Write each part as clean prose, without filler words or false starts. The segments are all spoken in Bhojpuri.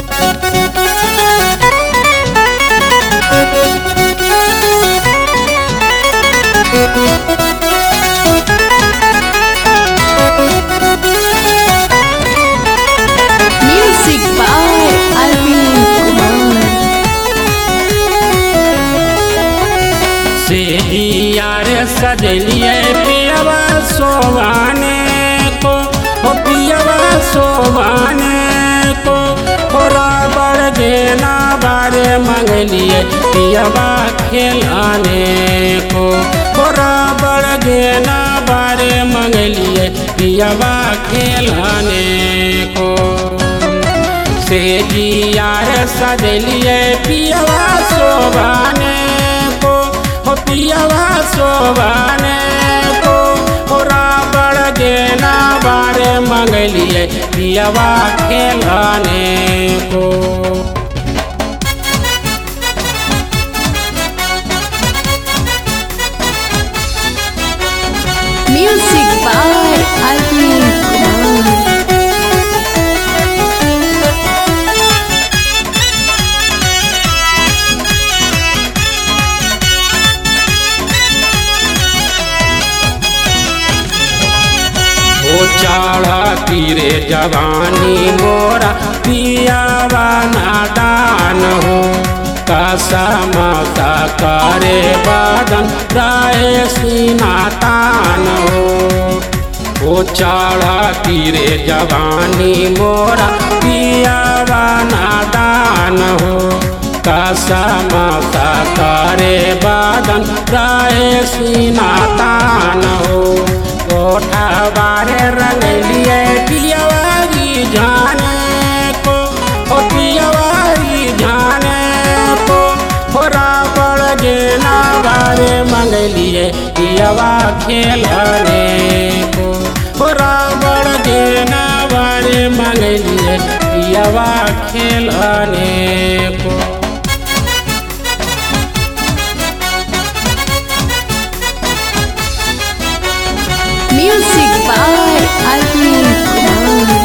Music by Arvind Kumar. यार सजलिए पियवा सोवाने को, हो पियवा सोवाने को, होरा बड़ देना बारे मंगलिए पियवा खिलाने को, होरा बड़ देना बारे मंगलिए पियवा खिलाने को। से यार सजलिए पियवा सोवाने को, हो पियवा सोवाने को, होरा बड़ देना बारे मंगलिए पियवा खिलाने को। Music by Arvind Kumar. ओ चाड़ा तीरे जवानी मोरा पियावा नादान हो, कसमता करे बादन राय सीनातान हो। ओ चाड़ा तीरे जवानी मोरा पियावा नादान हो, कसमता करे बादन राय सीनातान हो। कोठा बारे रंगलिए पियवारी जाने को, ओ पियवारी जाने को, होरा बड़ देना बारे मंगलिए पियवा खेलने को, होरा बड़ देना बारे मंगलिए पियवा खेलने को। Music by Arvind Kumar.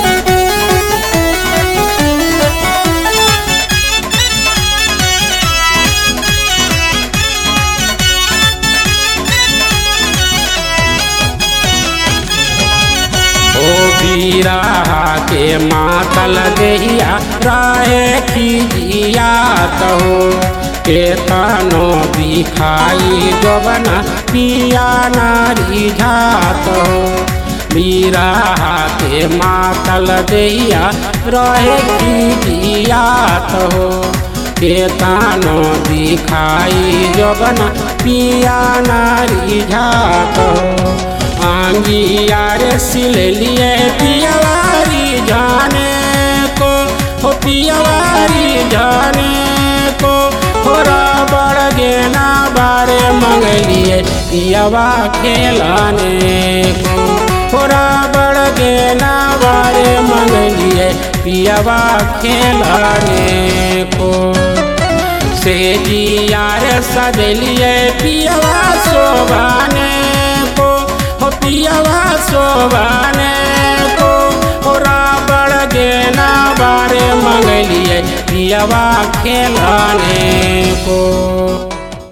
ओ बीरा के मातल देहिया राहे खिजिया कहो, के तनो दिखाई जोबना पिया नारी जात हो। बीरा के मातल देहिया रहे खिजिया हो, के तनो दिखाई जोबना पिया नारी जात हो। आंगिया रे सिललिए पियवारी जाने को, हो पियवारी जाने को, होरा बड़ देना बारे मंगलिए पियवा खेलाने को, होरा बड़ देना बारे मंगलिए पियवा खेलाने को। से यार सजलिए पियवा सोवाने को, हो पियवा सोवाने को, होरा बड़ देना बारे मंगलिए पियवा खिलाने को।